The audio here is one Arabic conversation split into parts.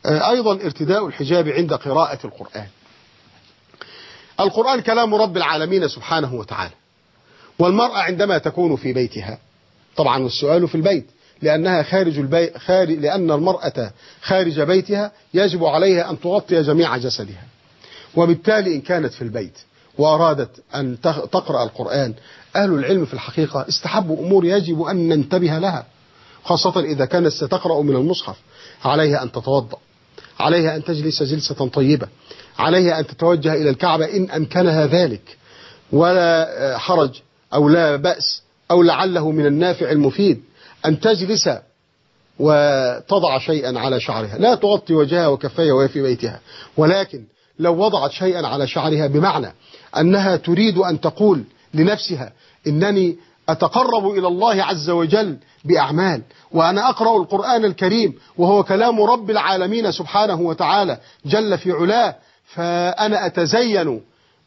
أيضا ارتداء الحجاب عند قراءة القرآن. القرآن كلام رب العالمين سبحانه وتعالى، والمرأة عندما تكون في بيتها، طبعا السؤال في البيت لأنها خارج البيت، لأن المرأة خارج بيتها يجب عليها أن تغطي جميع جسدها، وبالتالي إن كانت في البيت وأرادت أن تقرأ القرآن، أهل العلم في الحقيقة استحبوا أمور يجب أن ننتبه لها، خاصة إذا كانت ستقرأ من المصحف. عليها أن تتوضأ، عليها أن تجلس جلسة طيبة، عليها أن تتوجه إلى الكعبة إن أمكنها ذلك، ولا حرج أو لا بأس أو لعله من النافع المفيد أن تجلس وتضع شيئا على شعرها، لا تغطي وجهها وكفيها وهي في بيتها، ولكن لو وضعت شيئا على شعرها بمعنى أنها تريد أن تقول لنفسها إنني أتقرب إلى الله عز وجل بأعمال، وأنا أقرأ القرآن الكريم وهو كلام رب العالمين سبحانه وتعالى جل في علاه، فأنا أتزين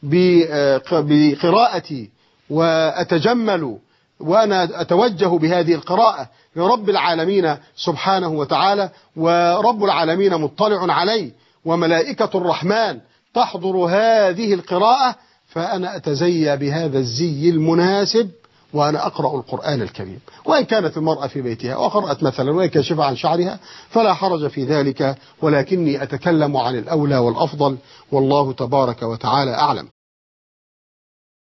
بقراءتي وأتجمل وأنا أتوجه بهذه القراءة لرب العالمين سبحانه وتعالى، ورب العالمين مطلع علي وملائكة الرحمن تحضر هذه القراءة، فأنا أتزيى بهذا الزي المناسب وأنا أقرأ القرآن الكريم. وإن كانت المرأة في بيتها وقرأت مثلا وهي كاشفة عن شعرها فلا حرج في ذلك، ولكني أتكلم عن الأولى والأفضل، والله تبارك وتعالى أعلم.